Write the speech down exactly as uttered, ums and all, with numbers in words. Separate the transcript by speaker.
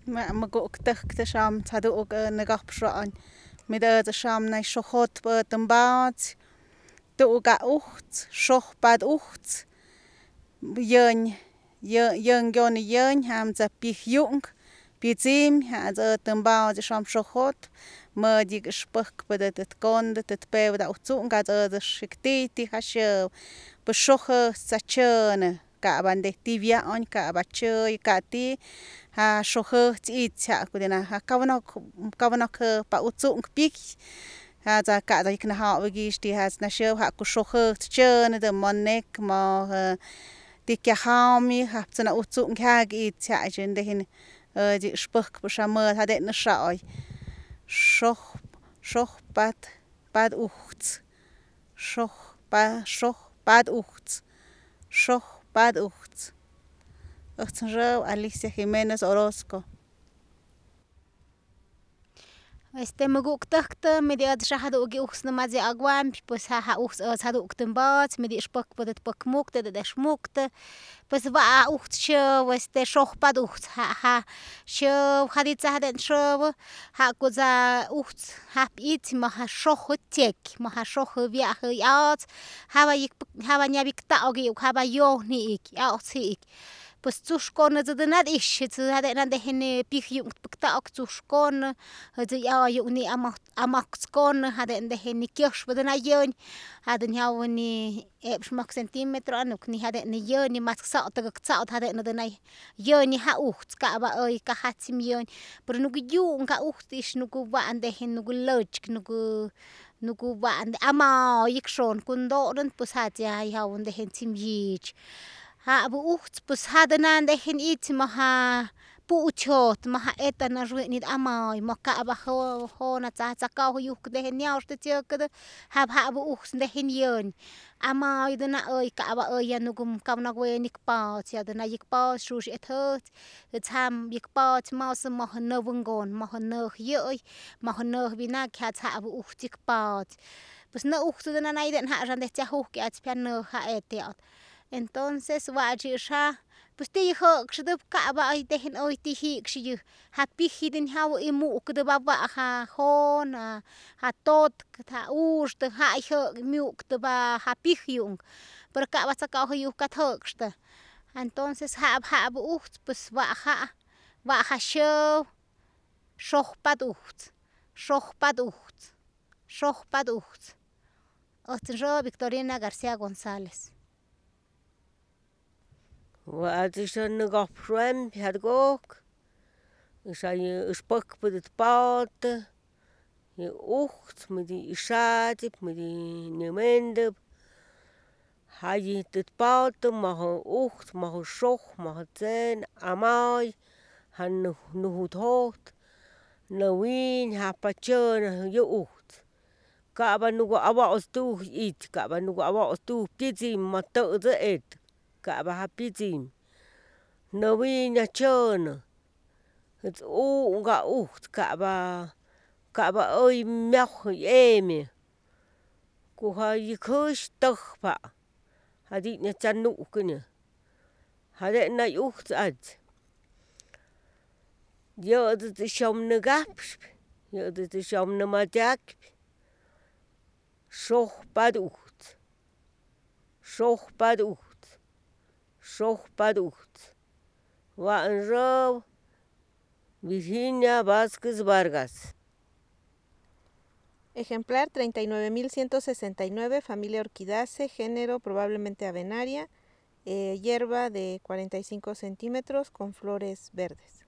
Speaker 1: ما مقوقتك تشام تدوق نقبشان مداد شام ناي شخوت بتنبات توقع أخت شخ بعد أخت ين ين جون ين هم زبيح يونغ بيزيم هذا تنبات شام شخوت ما ديك شبك بدأت تكون تتباو دا أتون قاد هذا شكتيتي هشة بشخ ساتشانة كابان ده تيفيا أن كاباتشي كاتي ها شخ تيت ها كودنا ها كونك كونك بأتون بيك هذا كذا يكنا ها وجيش دي هذا نشيو ها كشخ تشانة ده منك ما ديك هامي ها بتنا أتون كاج إيت ها جندهن دي شبك بشامل هذا نشاي شخ شخ بعد بعد أخت شخ بعد شخ بعد أخت شخ بعد أخت أخت جو أليسيا خيمينيز أوروسكو.
Speaker 2: Este مقوقتك مدي أد شهادة وجي أخسنا ما زي أقوام بس ها ها أخس أز هذا وقتنبات مدي إشبك بدت بك موكت ددش موكت بس بقى أخت شو este شخ بعد أخت ها ها شو خديت هذا شو ها كذا أخت ها بيت ما ها شخ تيك ما ها شخ بيا خيات هوا يك هوا نبيك تأجي وهوا يوهني إك أعطيك بس تشكون هذا ناد إيش هذا ناد هني بيخي بكتاك تشكون هذا يا يوني أما أما تكون هذا نده هني كيش بدنا يون هذا نياوني إيش ماك سنتيمتر أنا كني هذا نيوني ما تساعد تقطعت هذا ندنا يوني هأخت كأبا أي كحات ميون برنوج يون كأخت إيش نقول بقى عنده نقول لوج نقول نقول بقى عنده أما يكشون كن دورن بس هذا يا هون ده هنتيم يج ها أبو أخت بس هذا نانده هن إيت مها بوتشوت مها إتا نجوي أماي ما كأبا هو هو نتاعتكاه يوك ده هن ياوش تتيا كده هاب ها أبو أخت ده هن يون أماي دنا أي كأبا أي نقوم كم نقوي نكبات يا دنا يكبات شوش إتهات تام يكبات ما سماه نوونغون ما هنه يأي ما هنه بينك هات ها أبو أخت يكبات بس نا أخت دنا نايدن ها جنده تهوك أتبينه ها إتيات entonces واجيشها بس تيجي كشدب كعبة أي تهين أي تيجي كشيء هابي هيدن هاو إمو كده بابا ها هون ها توت كتا أوش ده هاي هو ميو كده با هابي هيون بركعبة تكاه هيو كتهكش ده entonces هاب هاب أخت بس واها واها شو شخ بد أخت شخ بد أخت شخ بد أخت أتجا فيكتورينا غارسيا غونساليس
Speaker 3: وأتشن نقفرم بهدقوك إشاي إشبك بدت بات أخت مدي إشاتب مدي نمندب هاي تتبات ما هو أخت ما هو شخ ما هو زين أماي هن نهوت نوين هابتشن يا أخت كأبا نقو أبا أستوه إيت كأبا نقو أبا أستوه بيتي ما تقدر كأبا هبيتين نوين يشون او غا أخت كأبا كأبا أي مخ إيمي كوها يكوش تخبا هذي نتنو كني هذا ناي أخت أد يقدر تشوم نقابش يقدر تشوم نماتك شوخ بعد أخت شوخ بعد أخت شوخ بعد أخت وأنجو Virginia Vázquez Vargas.
Speaker 4: Ejemplar treinta y nueve mil ciento sesenta y nueve, familia Orchidaceae, género probablemente Avenaria, eh, hierba de cuarenta y cinco centímetros con flores verdes.